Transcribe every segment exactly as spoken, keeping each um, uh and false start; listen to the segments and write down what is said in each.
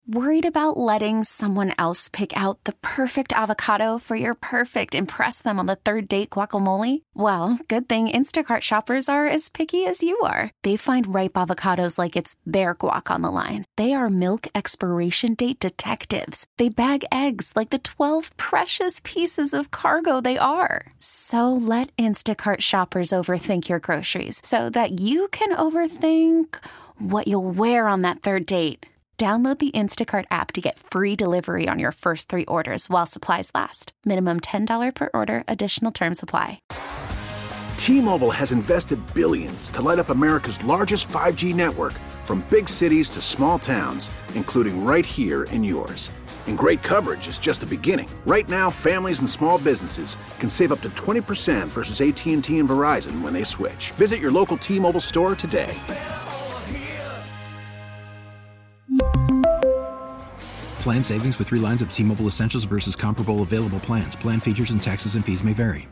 Worried about letting someone else pick out the perfect avocado for your perfect impress them on the third date guacamole? Well, good thing Instacart shoppers are as picky as you are. They find ripe avocados like it's their guac on the line. They are milk expiration date detectives. They bag eggs like the twelve precious pieces of cargo they are. So let Instacart shoppers overthink your groceries so that you can overthink what you'll wear on that third date. Download the Instacart app to get free delivery on your first three orders while supplies last. Minimum ten dollars per order. Additional terms apply. T-Mobile has invested billions to light up America's largest five G network, from big cities to small towns, including right here in yours. And great coverage is just the beginning. Right now, families and small businesses can save up to twenty percent versus A T and T and Verizon when they switch. Visit your local T-Mobile store today. Plan savings with three lines of T-Mobile Essentials versus comparable available plans. Plan features and taxes and fees may vary.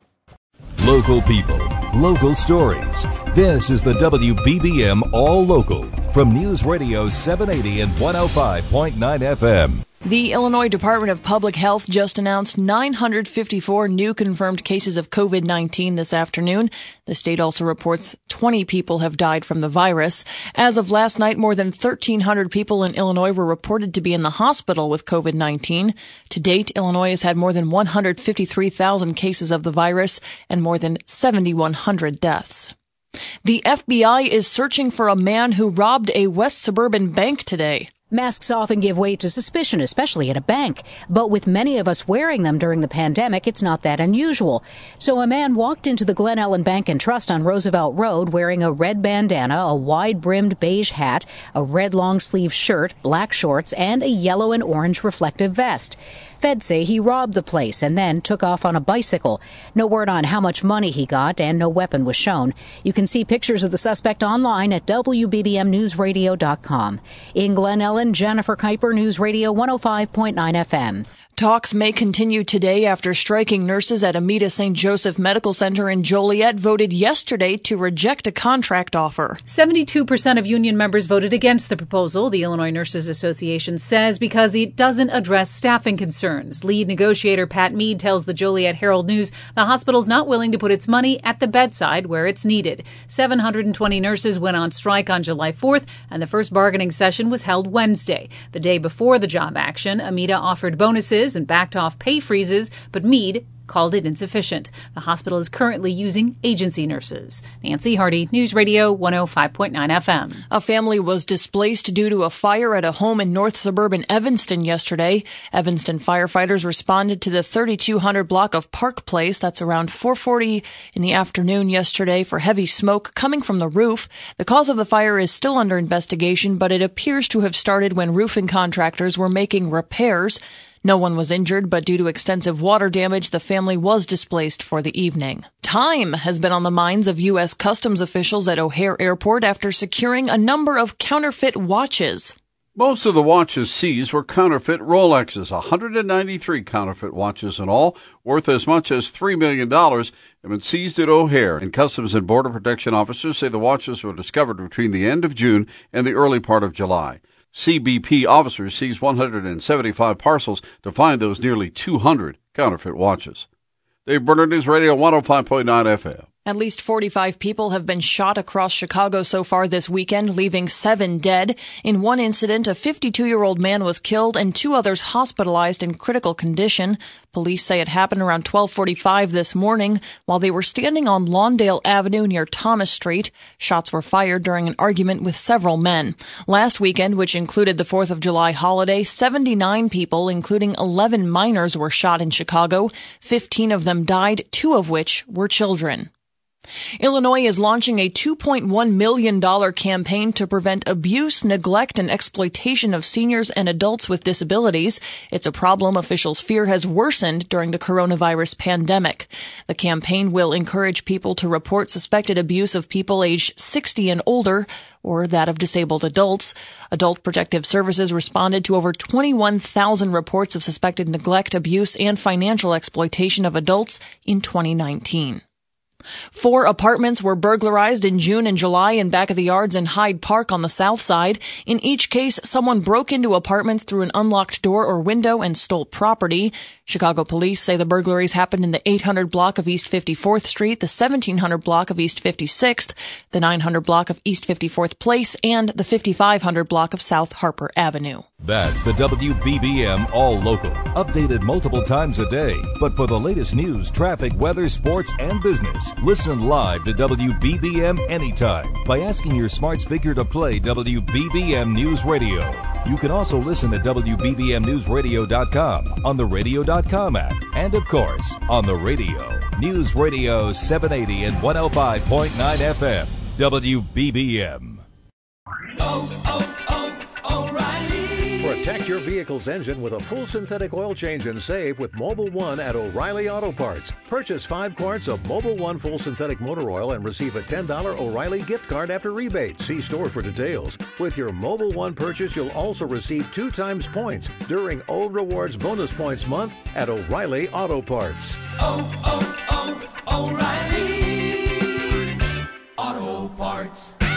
Local people, local stories. This is the W B B M All Local from News Radio seven eighty and one oh five point nine F M. The Illinois Department of Public Health just announced nine hundred fifty-four new confirmed cases of COVID nineteen this afternoon. The state also reports twenty people have died from the virus. As of last night, more than thirteen hundred people in Illinois were reported to be in the hospital with COVID nineteen. To date, Illinois has had more than one hundred fifty-three thousand cases of the virus and more than seven thousand one hundred deaths. The F B I is searching for a man who robbed a West Suburban bank today. Masks often give way to suspicion, especially at a bank. But with many of us wearing them during the pandemic, it's not that unusual. So a man walked into the Glen Ellen Bank and Trust on Roosevelt Road wearing a red bandana, a wide-brimmed beige hat, a red long-sleeve shirt, black shorts, and a yellow and orange reflective vest. Feds say he robbed the place and then took off on a bicycle. No word on how much money he got, and no weapon was shown. You can see pictures of the suspect online at W B B M news radio dot com. In Glen Ellen, Jennifer Kuiper, News Radio one oh five point nine F M. Talks may continue today after striking nurses at Amita Saint Joseph Medical Center in Joliet voted yesterday to reject a contract offer. seventy-two percent of union members voted against the proposal, the Illinois Nurses Association says, because it doesn't address staffing concerns. Lead negotiator Pat Mead tells the Joliet Herald News the hospital's not willing to put its money at the bedside where it's needed. seven hundred twenty nurses went on strike on July fourth, and the first bargaining session was held Wednesday. The day before the job action, Amita offered bonuses and backed off pay freezes, but Mead called it insufficient. The hospital is currently using agency nurses. Nancy Hardy, News Radio one oh five point nine F M. A family was displaced due to a fire at a home in north suburban Evanston yesterday. Evanston firefighters responded to the thirty-two hundred block of Park Place. That's around four forty in the afternoon yesterday for heavy smoke coming from the roof. The cause of the fire is still under investigation, but it appears to have started when roofing contractors were making repairs. No one was injured, but due to extensive water damage, the family was displaced for the evening. Time has been on the minds of U S customs officials at O'Hare Airport after securing a number of counterfeit watches. Most of the watches seized were counterfeit Rolexes. one hundred ninety-three counterfeit watches in all, worth as much as three million dollars, have been seized at O'Hare. And Customs and Border Protection officers say the watches were discovered between the end of June and the early part of July. C B P officers seized one hundred seventy-five parcels to find those nearly two hundred counterfeit watches. Dave Berner, News Radio one oh five point nine F M. At least forty-five people have been shot across Chicago so far this weekend, leaving seven dead. In one incident, a fifty-two-year-old man was killed and two others hospitalized in critical condition. Police say it happened around twelve forty-five this morning while they were standing on Lawndale Avenue near Thomas Street. Shots were fired during an argument with several men. Last weekend, which included the fourth of July holiday, seventy-nine people, including eleven minors, were shot in Chicago. fifteen of them died, two of which were children. Illinois is launching a two point one million dollars campaign to prevent abuse, neglect, and exploitation of seniors and adults with disabilities. It's a problem officials fear has worsened during the coronavirus pandemic. The campaign will encourage people to report suspected abuse of people aged sixty and older, or that of disabled adults. Adult Protective Services responded to over twenty-one thousand reports of suspected neglect, abuse, and financial exploitation of adults in twenty nineteen. Four apartments were burglarized in June and July in back of the yards in Hyde Park on the south side. In each case, someone broke into apartments through an unlocked door or window and stole property. Chicago police say the burglaries happened in the eight hundred block of East fifty-fourth Street, the seventeen hundred block of East fifty-sixth, the nine hundred block of East fifty-fourth Place, and the fifty-five hundred block of South Harper Avenue. That's the W B B M All Local, updated multiple times a day. But for the latest news, traffic, weather, sports, and business, listen live to W B B M anytime by asking your smart speaker to play W B B M News Radio. You can also listen at W B B M news radio dot com, on the radio dot com app, and of course, on the radio. News Radio seven eighty and one oh five point nine F M, W B B M. Oh, oh, oh, O'Reilly. Protect your vehicle's engine with a full synthetic oil change and save with Mobil one at O'Reilly Auto Parts. Purchase five quarts of Mobil one full synthetic motor oil and receive a ten dollars O'Reilly gift card after rebate. See store for details. With your Mobil one purchase, you'll also receive two times points during Old Rewards Bonus Points Month at O'Reilly Auto Parts. Oh, oh, oh, O'Reilly Auto Parts.